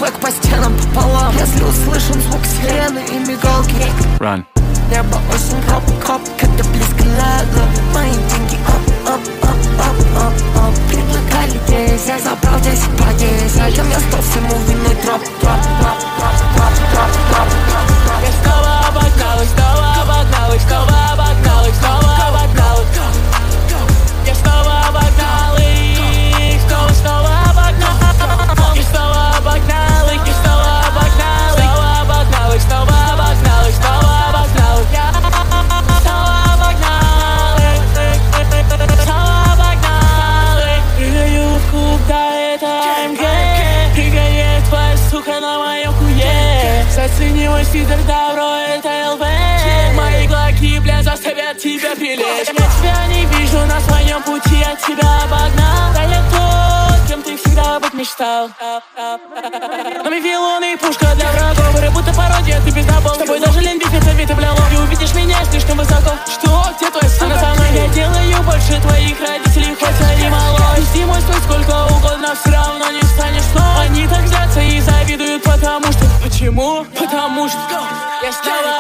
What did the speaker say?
свек по стенам пополам. Если услышим звук сирены и мигалки. Run. Небо осень, хоп-хоп, когда близко лето. Мои деньги оп. Предлагали 10, забрал 10 по 10. Я место всему виной троп. Я снова обогнал их, снова обогнал их, снова обогнал их, снова обогнал их. Я снова обогнал их, снова обогнал. Я снова обогнал их, я снова обогнал их, снова обогнал их, снова обогнал их, снова обогнал их. Я снова обогнал их, снова обогнал их. Прыгаю в клуб, да это АМГ. Прыгает твоя сука на моем хуе. Заценивай свитер, добро, это ЛВ. Мои глоки, бля, заставят тебя прилечь. Я тебя не вижу на своем пути, я тебя обогнал. Да я тот, кем ты всегда быть мечтал. На мне вилон и пушка для врагов. Рыбу будто пародия, ты пиздобол. С тобой даже лень бифиться, ведь ты бляло. И увидишь меня слишком высоко. Что? Где твоя сына со мной? Я делаю больше твоих родителей, хоть они малой. Пизди мой стой сколько угодно, все равно не станешь сном. Они так злятся и завидуют, потому что... Почему? Потому что я стала